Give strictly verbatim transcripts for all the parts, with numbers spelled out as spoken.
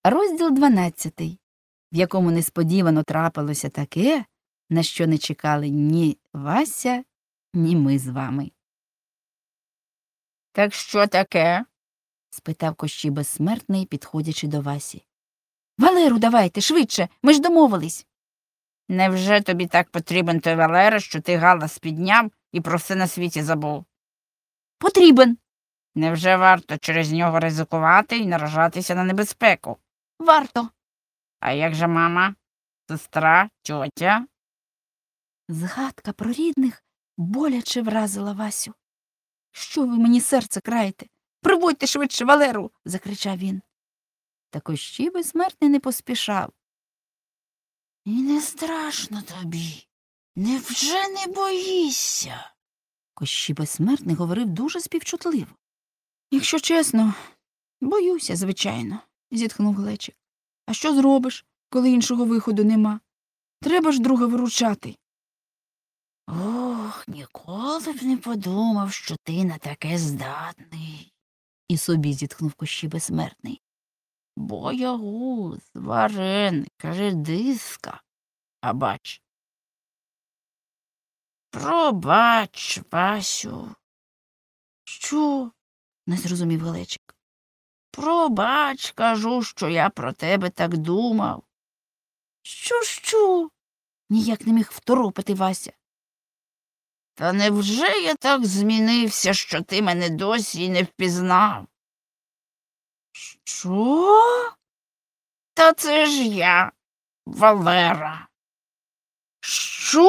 Розділ дванадцятий, в якому несподівано трапилося таке, на що не чекали ні Вася, ні ми з вами. Так що таке? Спитав Кощій Безсмертний, підходячи до Васі. Валеру давайте, швидше, ми ж домовились. Невже тобі так потрібен той Валера, що ти галас підняв і про все на світі забув? Потрібен. Невже варто через нього ризикувати і наражатися на небезпеку? Варто. А як же мама, сестра, тьотя? Згадка про рідних боляче вразила Васю. Що ви мені серце краєте? Приводьте швидше Валеру, закричав він. Та Кощій Безсмертний не поспішав. І не страшно тобі. Невже не боїшся? Кощій Безсмертний говорив дуже співчутливо. Якщо чесно, боюся, звичайно, зітхнув Глечик. А що зробиш, коли іншого виходу нема? Треба ж друга виручати. Ох, ніколи б не подумав, що ти на таке здатний. І собі зітхнув Кощій Безсмертний. Боягуз, вареник, редиска. А бач. Пробач, Васю. Що? Не зрозумів Глечик. Пробач, кажу, що я про тебе так думав. Що, що? Ніяк не міг второпати Вася. Та невже я так змінився, що ти мене досі й не впізнав? Що? Та це ж я, Валера. Що?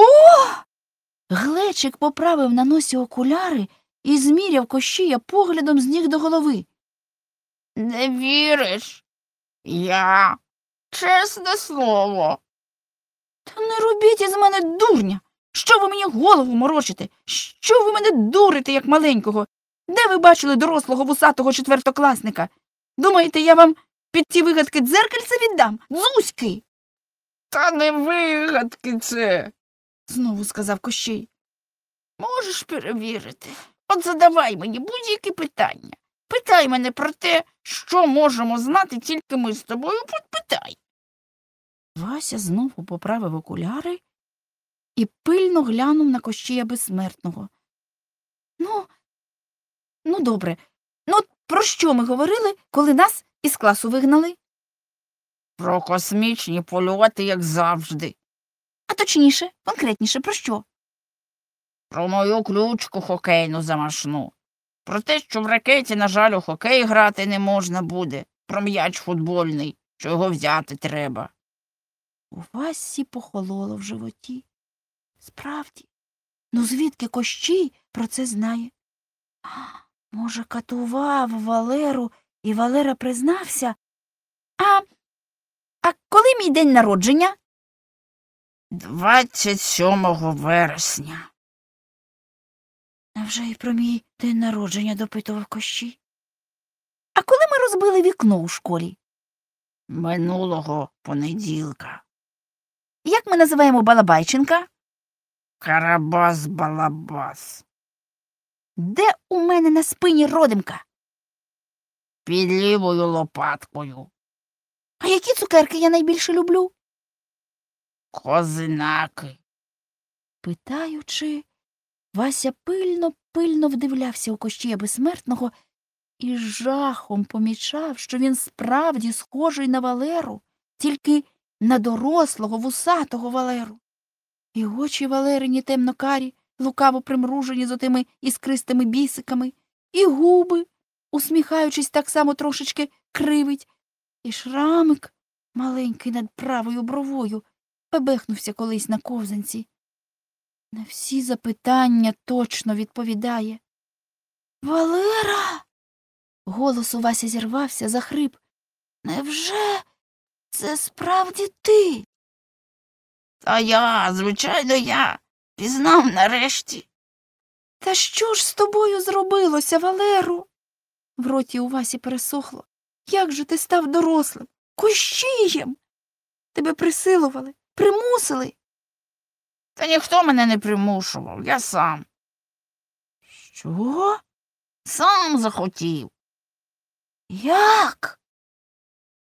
Глечик поправив на носі окуляри і зміряв Кощія поглядом з ніг до голови. Не віриш? Я, чесне слово. Та не робіть із мене дурня. Що ви мені голову морочите? Що ви мене дурите, як маленького? Де ви бачили дорослого вусатого четвертокласника? Думаєте, я вам під ці вигадки дзеркальце віддам? Дзузьки! Та не вигадки це. Знову сказав Кощій. Можеш перевірити. От задавай мені будь-які питання. Питай мене про те, що можемо знати тільки ми з тобою, питай. Вася знову поправив окуляри і пильно глянув на Кощія Безсмертного. Ну, ну добре. Ну, про що ми говорили, коли нас із класу вигнали? Про космічні польоти, як завжди. А точніше, конкретніше, про що? Про мою ключку хокейну замашну. Про те, що в ракеті, на жаль, у хокей грати не можна буде. Про м'яч футбольний, що його взяти треба. У Васі похололо в животі. Справді, ну звідки Кощій про це знає? А, може, катував Валеру, і Валера признався? А, а коли мій день народження? Двадцять сьомого вересня. Невже і про мій день народження допитував Кощій? А коли ми розбили вікно у школі? Минулого понеділка. Як ми називаємо Балабайченка? Карабас-балабас. Де у мене на спині родимка? Під лівою лопаткою. А які цукерки я найбільше люблю? Козинаки. Питаючи, Вася пильно-пильно вдивлявся у Кощія Безсмертного і з жахом помічав, що він справді схожий на Валеру, тільки на дорослого вусатого Валеру. І очі Валерині темно-карі, лукаво примружені з отими іскристими бісиками, і губи, усміхаючись, так само трошечки кривить, і шрамик маленький над правою бровою бебехнувся колись на ковзанці. На всі запитання точно відповідає. Валера! Голос у Васі зірвався, захрип. Невже це справді ти? Та я, звичайно, я. Пізнав нарешті. Та що ж з тобою зробилося, Валеру? В роті у Васі пересохло. Як же ти став дорослим? Кощієм! Тебе присилували, примусили. Та ніхто мене не примушував, я сам. Що? Сам захотів. Як?